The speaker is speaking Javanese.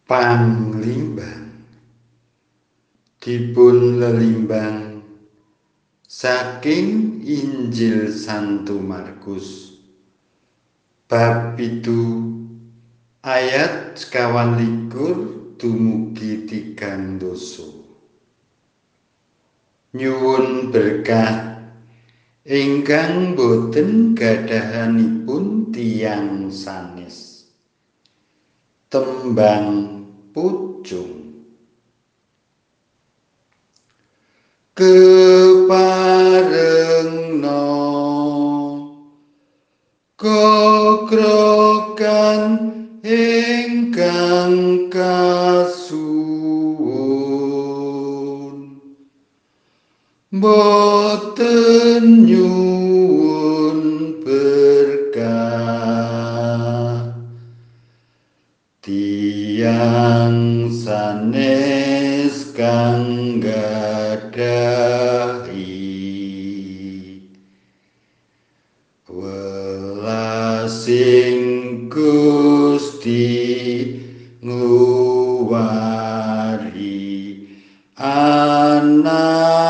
Panglimbang dipun lelimbang saking Injil Santo Markus bab 7 ayat 21 dumugi 3. Nyuwun berkah ingkang boten gadahanipun tiyang sanes. Tembang pucung. Keparengno kokrokan ingkang kasuwun boten nyuwun berkah tiyang sanes kang gadahi welasing Gusti ngluwari anak